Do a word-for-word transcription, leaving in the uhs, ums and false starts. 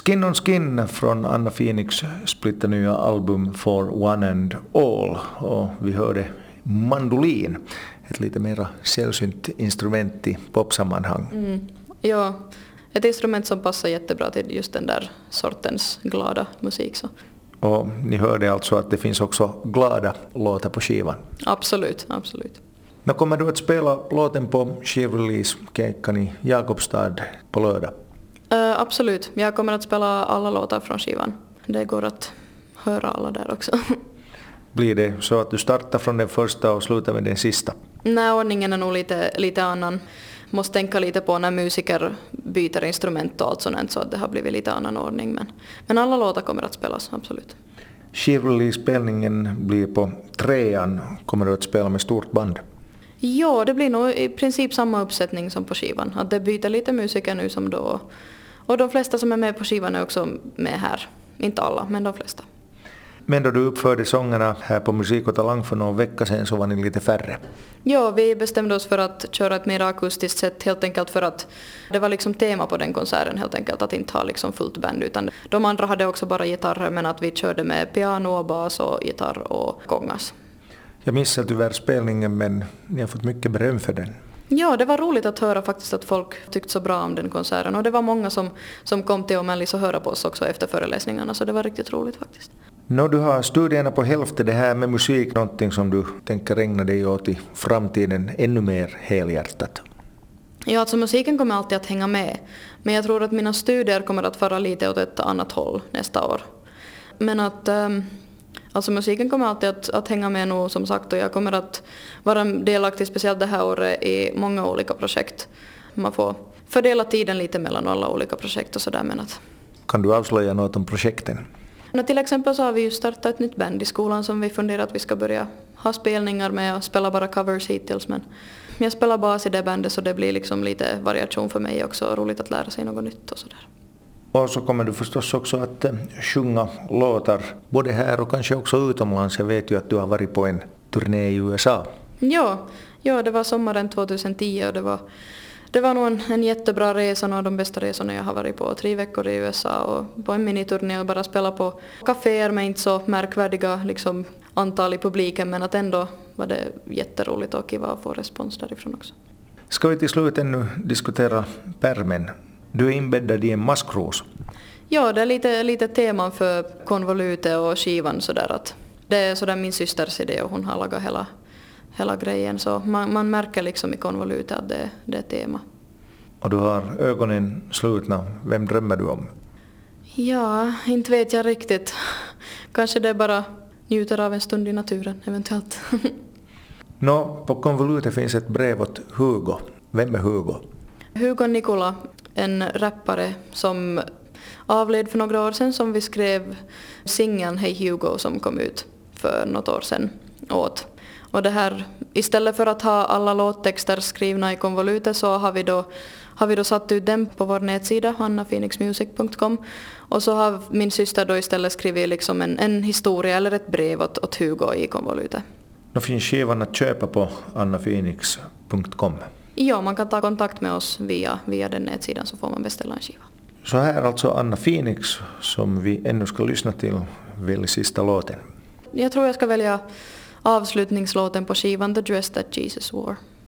Skin on Skin från Anna Phoenix splitta nya album For One and All, och vi hörde mandolin, ett lite mer sällsynt instrument i popsammanhang. Mm. Ja, ett instrument som passar jättebra till just den där sortens glada musik. Så. Och ni hörde alltså att det finns också glada låtar på skivan? Absolut, absolut. Men kommer du att spela låten på skivrelease-keikan i Jakobstad på lördag? Uh, absolut, jag kommer att spela alla låtar från skivan. Det går att höra alla där också. Blir det så att du startar från den första och slutar med den sista? Nej, ordningen är nog lite, lite annan. Måste tänka lite på när musiker byter instrument och allt sånt, så att det har blivit lite annan ordning. Men, men alla låtar kommer att spelas, absolut. Skivrelease-spelningen blir på trean. Kommer du att spela med stort band? Ja, det blir nog i princip samma uppsättning som på skivan. Att det byter lite musiker nu som då. Och de flesta som är med på skivan är också med här. Inte alla, men de flesta. Men då du uppförde sångerna här på Musik och Talang för någon vecka sedan så var ni lite färre. Ja, vi bestämde oss för att köra ett mer akustiskt sätt, helt enkelt för att det var liksom tema på den konserten, helt enkelt att inte ha liksom fullt band, utan de andra hade också bara gitarrer, men att vi körde med piano och bas och gitarr och kongas. Jag missade tyvärr spelningen, men ni har fått mycket beröm för den. Ja, det var roligt att höra faktiskt att folk tyckte så bra om den konserten, och det var många som, som kom till Omellis och höra på oss också efter föreläsningarna, så det var riktigt roligt faktiskt. Nå, du har studierna på hälften, det här med musik, någonting som du tänker ägna dig åt i framtiden ännu mer helhjärtat? Ja, alltså musiken kommer alltid att hänga med, men jag tror att mina studier kommer att fara lite åt ett annat håll nästa år. Men att um, alltså musiken kommer alltid att, att hänga med nu, som sagt, och jag kommer att vara delaktig speciellt det här året i många olika projekt. Man får fördela tiden lite mellan alla olika projekt och sådär. Men att... Kan du avslöja något om projekten? No, till exempel så har vi ju startat ett nytt band i skolan som vi funderar att vi ska börja ha spelningar med och spela bara covers hittills. Men jag spelar bas i det bandet, så det blir liksom lite variation för mig också, roligt att lära sig något nytt och sådär. Och så kommer du förstås också att äh, sjunga låtar både här och kanske också utomlands. Jag vet ju att du har varit på en turné i U S A. Ja, ja, det var sommaren tjugohundratio och det var, det var nog en, en jättebra resa, några av de bästa resorna jag har varit på. Tre veckor i U S A och på en miniturné och bara spela på kaféer med inte så märkvärdiga liksom, antal i publiken, men att ändå var det jätteroligt och kiva att få respons därifrån också. Ska vi till slut ännu diskutera pärmen? Du är inbäddad i en maskros. Ja, det är lite, lite teman för konvolutet och skivan sådär, att det är sådär min systers idé och hon har lagat hela, hela grejen, så man, man märker liksom i konvolutet att det, det är tema. Och du har ögonen slutna. Vem drömmer du om? Ja, inte vet jag riktigt. Kanske det bara njuter av en stund i naturen eventuellt. Nå, på konvolutet finns ett brev åt Hugo. Vem är Hugo? Hugo Nikola, en rappare som avled för några år sedan, som vi skrev singeln Hey Hugo som kom ut för något år sedan åt. Och det här, istället för att ha alla låttexter skrivna i konvolutet, så har vi då, har vi då satt ut den på vår nätsida anna phoenix music punkt com, och så har min syster då istället skrivit liksom en, en historia eller ett brev åt, åt Hugo i konvolutet. Då finns skivan att köpa på anna phoenix punkt com. Ja, man kan ta kontakt med oss via, via den nätsidan, så får man beställa en skiva. Så här alltså Anna Phoenix, som vi ännu ska lyssna till, väl sista låten. Jag tror jag ska välja avslutningslåten på skivan The Dress That Jesus Wore.